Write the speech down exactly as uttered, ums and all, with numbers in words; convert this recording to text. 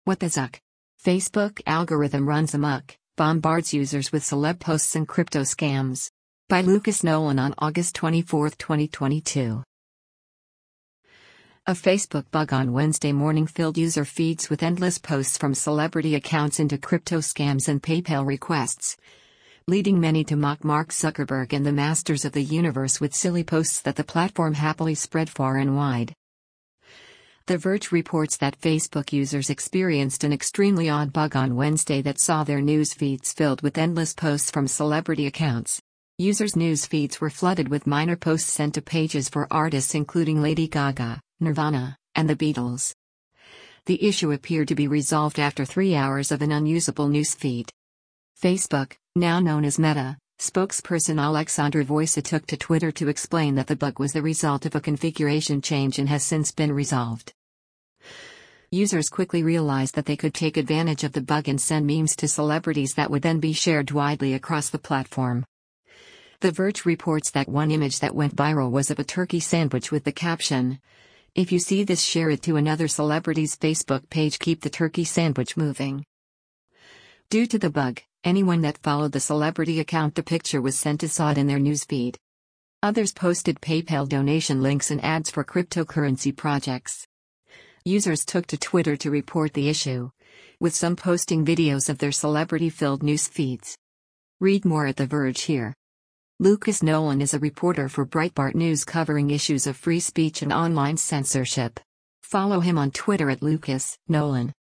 What the Zuck? Facebook algorithm runs amok, bombards users with celeb posts and crypto scams. By Lucas Nolan on August twenty-fourth, twenty twenty-two. A Facebook bug on Wednesday morning filled user feeds with endless posts from celebrity accounts into crypto scams and PayPal requests, leading many to mock Mark Zuckerberg and the masters of the universe with silly posts that the platform happily spread far and wide. The Verge reports that Facebook users experienced an extremely odd bug on Wednesday that saw their news feeds filled with endless posts from celebrity accounts. Users' news feeds were flooded with minor posts sent to pages for artists including Lady Gaga, Nirvana, and the Beatles. The issue appeared to be resolved after three hours of an unusable news feed. Facebook, now known as Meta, spokesperson Alexandra Voica took to Twitter to explain that the bug was the result of a configuration change and has since been resolved. Users quickly realized that they could take advantage of the bug and send memes to celebrities that would then be shared widely across the platform. The Verge reports that one image that went viral was of a turkey sandwich with the caption, "If you see this, share it to another celebrity's Facebook page. Keep the turkey sandwich moving." Due to the bug, anyone that followed the celebrity account the picture was sent to saw it in their newsfeed. Others posted PayPal donation links and ads for cryptocurrency projects. Users took to Twitter to report the issue, with some posting videos of their celebrity-filled news feeds. Read more at The Verge here. Lucas Nolan is a reporter for Breitbart News covering issues of free speech and online censorship. Follow him on Twitter at Lucas Nolan.